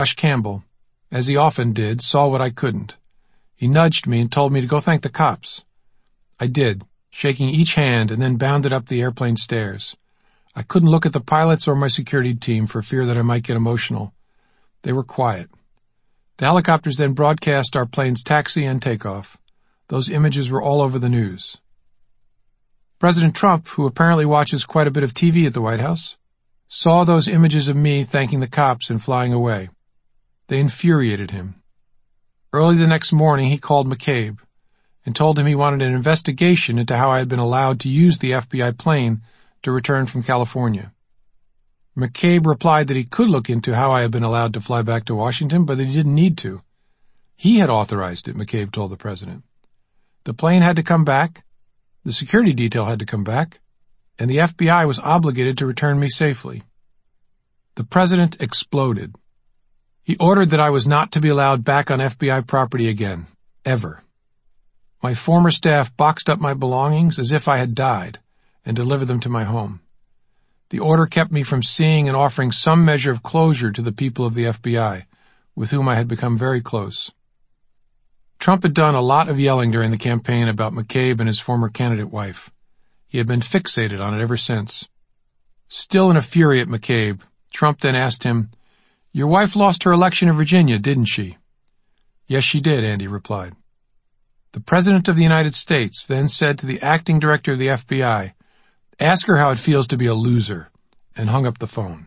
Josh Campbell, as he often did, saw what I couldn't. He nudged me and told me to go thank the cops. I did, shaking each hand, and then bounded up the airplane stairs. I couldn't look at the pilots or my security team for fear that I might get emotional. They were quiet. The helicopters then broadcast our plane's taxi and takeoff. Those images were all over the news. President Trump, who apparently watches quite a bit of TV at the White House, saw those images of me thanking the cops and flying away. They infuriated him. Early the next morning, he called McCabe and told him he wanted an investigation into how I had been allowed to use the FBI plane to return from California. McCabe replied that he could look into how I had been allowed to fly back to Washington, but that he didn't need to. He had authorized it, McCabe told the president. The plane had to come back, the security detail had to come back, and the FBI was obligated to return me safely. The president exploded. He ordered that I was not to be allowed back on FBI property again, ever. My former staff boxed up my belongings as if I had died and delivered them to my home. The order kept me from seeing and offering some measure of closure to the people of the FBI, with whom I had become very close. Trump had done a lot of yelling during the campaign about McCabe and his former candidate wife. He had been fixated on it ever since. Still in a fury at McCabe, Trump then asked him, "Your wife lost her election in Virginia, didn't she?" "Yes, she did," Andy replied. The President of the United States then said to the acting director of the FBI, "Ask her how it feels to be a loser," and hung up the phone.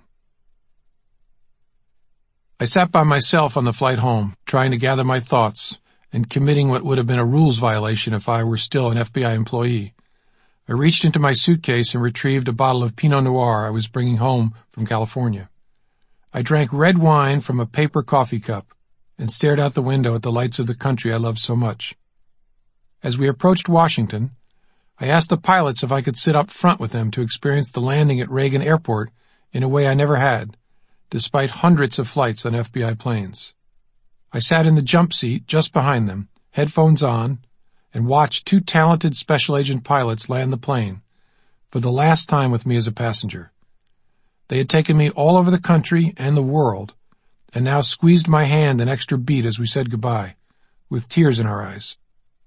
I sat by myself on the flight home, trying to gather my thoughts and committing what would have been a rules violation if I were still an FBI employee. I reached into my suitcase and retrieved a bottle of Pinot Noir I was bringing home from California. I drank red wine from a paper coffee cup and stared out the window at the lights of the country I loved so much. As we approached Washington, I asked the pilots if I could sit up front with them to experience the landing at Reagan Airport in a way I never had, despite hundreds of flights on FBI planes. I sat in the jump seat just behind them, headphones on, and watched two talented special agent pilots land the plane, for the last time with me as a passenger. They had taken me all over the country and the world, and now squeezed my hand an extra beat as we said goodbye, with tears in our eyes.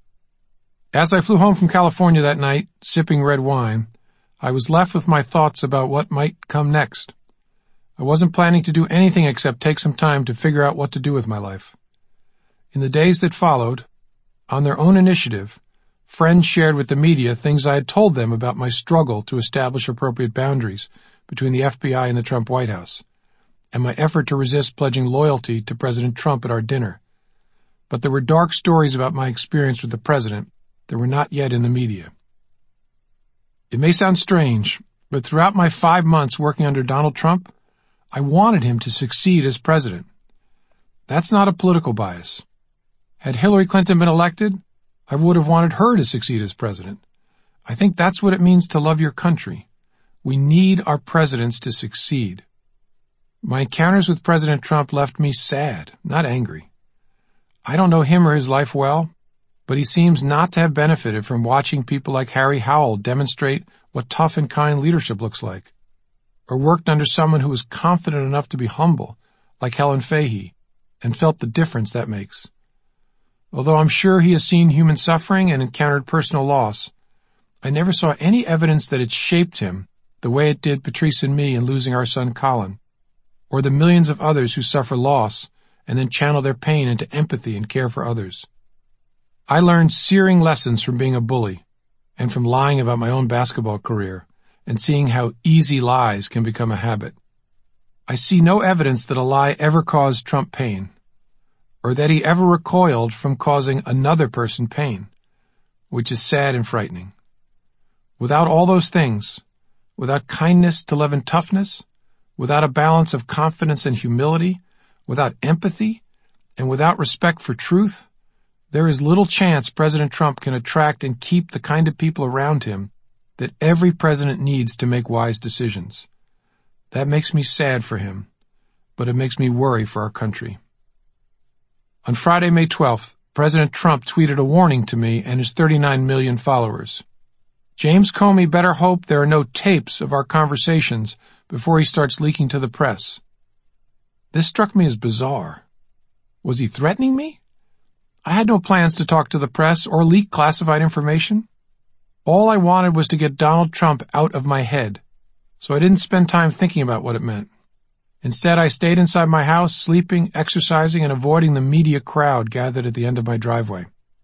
As I flew home from California that night, sipping red wine, I was left with my thoughts about what might come next. I wasn't planning to do anything except take some time to figure out what to do with my life. In the days that followed, on their own initiative, friends shared with the media things I had told them about my struggle to establish appropriate boundaries between the FBI and the Trump White House, and my effort to resist pledging loyalty to President Trump at our dinner. But there were dark stories about my experience with the president that were not yet in the media. It may sound strange, but throughout my 5 months working under Donald Trump, I wanted him to succeed as president. That's not a political bias. Had Hillary Clinton been elected, I would have wanted her to succeed as president. I think that's what it means to love your country. We need our presidents to succeed. My encounters with President Trump left me sad, not angry. I don't know him or his life well, but he seems not to have benefited from watching people like Harry Howell demonstrate what tough and kind leadership looks like, or worked under someone who was confident enough to be humble, like Helen Fahey, and felt the difference that makes. Although I'm sure he has seen human suffering and encountered personal loss, I never saw any evidence that it shaped him the way it did Patrice and me in losing our son Colin, or the millions of others who suffer loss and then channel their pain into empathy and care for others. I learned searing lessons from being a bully and from lying about my own basketball career and seeing how easy lies can become a habit. I see no evidence that a lie ever caused Trump pain, or that he ever recoiled from causing another person pain, which is sad and frightening. Without all those things, without kindness to leaven toughness, without a balance of confidence and humility, without empathy, and without respect for truth, there is little chance President Trump can attract and keep the kind of people around him that every president needs to make wise decisions. That makes me sad for him, but it makes me worry for our country. On Friday, May 12th, President Trump tweeted a warning to me and his 39 million followers. James Comey better hope there are no tapes of our conversations before he starts leaking to the press. This struck me as bizarre. Was he threatening me? I had no plans to talk to the press or leak classified information. All I wanted was to get Donald Trump out of my head, so I didn't spend time thinking about what it meant. Instead, I stayed inside my house, sleeping, exercising, and avoiding the media crowd gathered at the end of my driveway.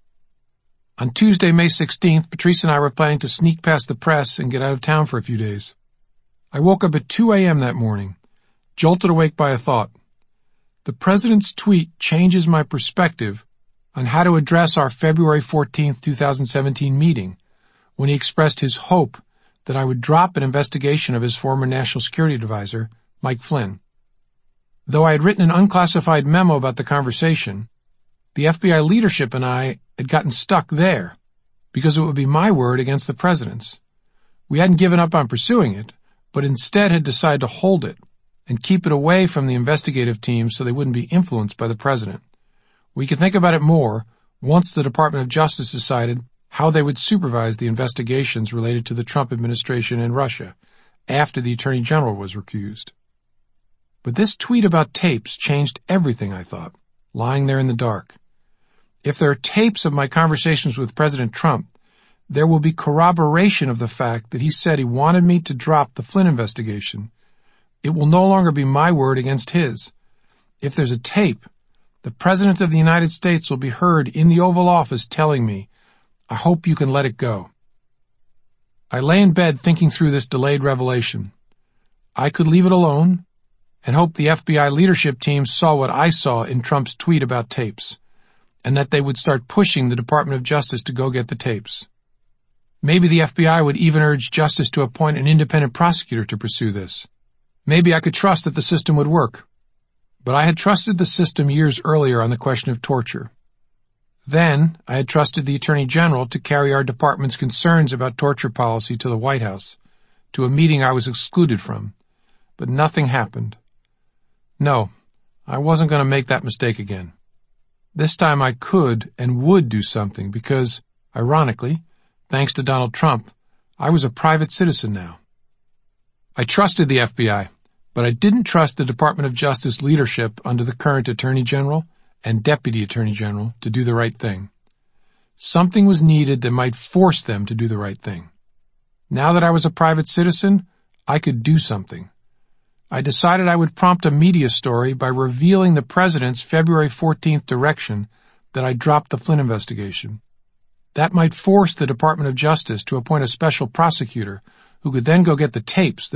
On Tuesday, May 16th, Patrice and I were planning to sneak past the press and get out of town for a few days. I woke up at 2 a.m. that morning, jolted awake by a thought. The president's tweet changes my perspective on how to address our February 14th, 2017 meeting, when he expressed his hope that I would drop an investigation of his former national security advisor, Mike Flynn. Though I had written an unclassified memo about the conversation, the FBI leadership and I had gotten stuck there because it would be my word against the president's. We hadn't given up on pursuing it, but instead had decided to hold it and keep it away from the investigative team so they wouldn't be influenced by the president. We could think about it more once the Department of Justice decided how they would supervise the investigations related to the Trump administration in Russia after the Attorney General was recused. But this tweet about tapes changed everything, I thought, lying there in the dark. If there are tapes of my conversations with President Trump, there will be corroboration of the fact that he said he wanted me to drop the Flynn investigation. It will no longer be my word against his. If there's a tape, the President of the United States will be heard in the Oval Office telling me, "I hope you can let it go." I lay in bed thinking through this delayed revelation. I could leave it alone and hope the FBI leadership team saw what I saw in Trump's tweet about tapes, and that they would start pushing the Department of Justice to go get the tapes. Maybe the FBI would even urge Justice to appoint an independent prosecutor to pursue this. Maybe I could trust that the system would work. But I had trusted the system years earlier on the question of torture. Then, I had trusted the Attorney General to carry our department's concerns about torture policy to the White House, to a meeting I was excluded from. But nothing happened. No, I wasn't going to make that mistake again. This time I could and would do something because, ironically, thanks to Donald Trump, I was a private citizen now. I trusted the FBI, but I didn't trust the Department of Justice leadership under the current Attorney General and Deputy Attorney General to do the right thing. Something was needed that might force them to do the right thing. Now that I was a private citizen, I could do something. I decided I would prompt a media story by revealing the President's February 14th direction that I dropped the Flynn investigation. That might force the Department of Justice to appoint a special prosecutor who could then go get the tapes